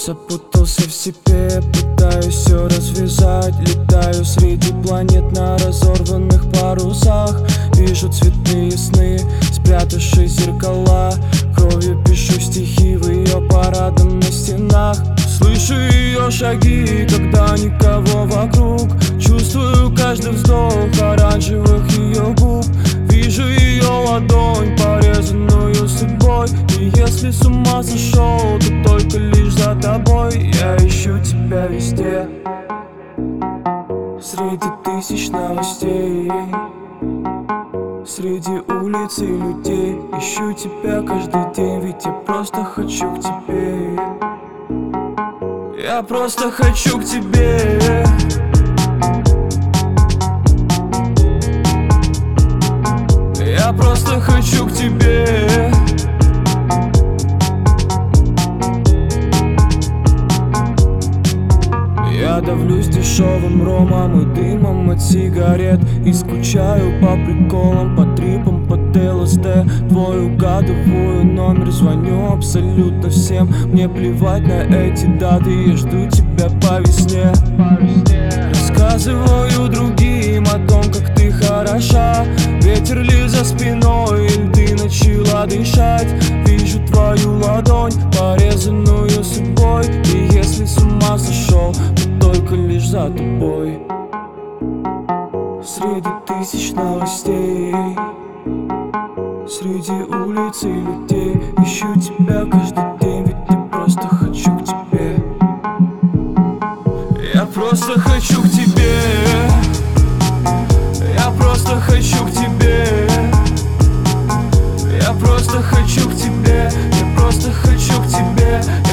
Запутался в себе, пытаюсь все развязать. Летаю среди планет на разорванных парусах. Вижу цветные сны, спрятавшие зеркала. Кровью пишу стихи в ее парадном на стенах. Слышу ее шаги, когда никого вокруг. Чувствую каждый вздох оранжевых ее губ. Вижу ее ладонь, порезанную судьбой. И если с ума сошел, то только лишь за тобой. Я ищу тебя везде, среди тысяч новостей, среди улиц и людей. Ищу тебя каждый день, ведь я просто хочу к тебе. Я просто хочу к тебе. Я просто хочу к тебе. Я давлюсь дешевым ромом и дымом от сигарет. И скучаю по приколам, по трипам, по ЛСД. Твой угадываю номер, звоню абсолютно всем. Мне плевать на эти даты, я жду тебя по весне. Рассказываю другим о том, как ты хороша. Ветер лил за спиной, и ты начала дышать. Вижу твою ладонь, порезанную судьбой. И если с ума сошел, то только лишь за тобой. Среди тысяч новостей, среди улиц и людей. Ищу тебя каждый день, ведь я просто хочу к тебе. Я просто хочу к тебе. Я просто хочу к тебе. Я просто хочу к тебе. Я просто хочу к тебе.